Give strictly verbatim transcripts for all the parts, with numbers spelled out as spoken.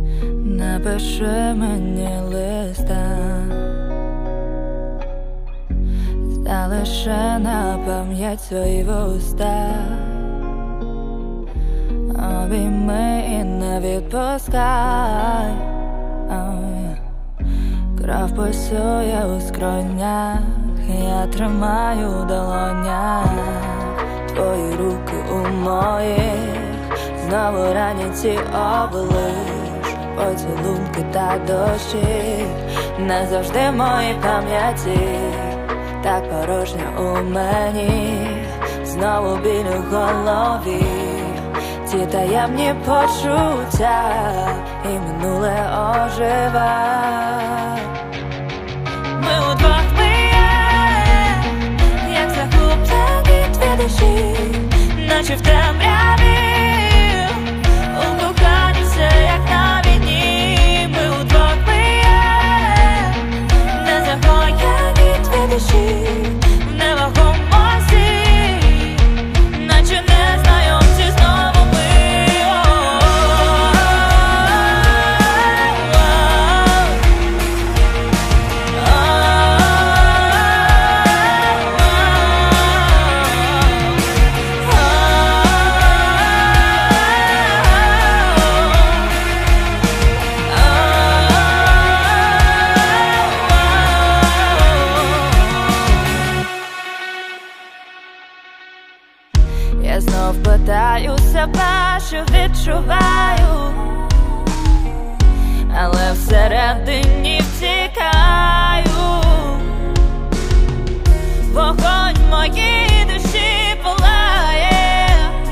напиши мені листа, залиши на пам'ять свої вуста, обійми і не відпускай. Oh, кров пульсує у скронях, я тримаю в долонях твої руки у моїх, знову раніці облиш, поцілунки та дощі, назавжди в моїй пам'яті, так порожньо у мені, знову біль у голові, ті таємні почуття, і минуле ожива. Ми удвох мрієм, як захоплені дві душі, наче в темряві, у коханні все як на війні. Ми удвох мрієм, не захоплені дві душі, в невагомості, наче незнайомці знову ми. Я знов питаю себе, що відчуваю, але всередині втікаю. Вогонь в моїй душі палає,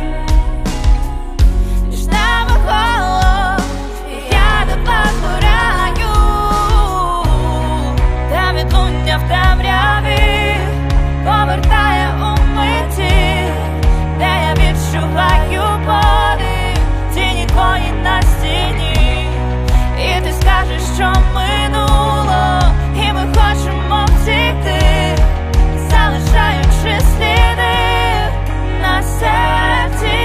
між нами холод, і я тебе гораю, та відлуння в темряві повертає у миті, де я відчуваю болі, тіні твої на стіні, і ти скажеш, що минуло, і ми хочемо втікти, залишаючи сліди на серці.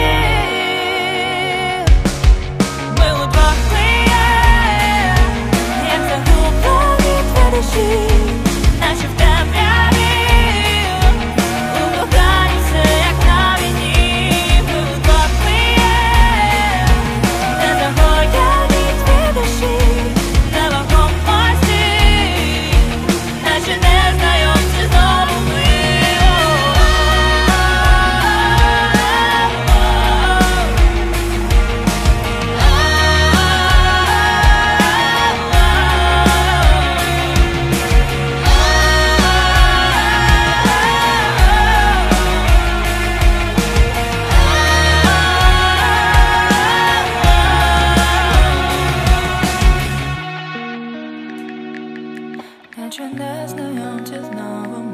Ми удвох мрієм, як загублені дві душі, наче в темряві, у коханні все як на війні. Ми удвох мрієм, не загоєні дві душі, в невагомості, наче незнайомці знову ми. Наче незнайомці знову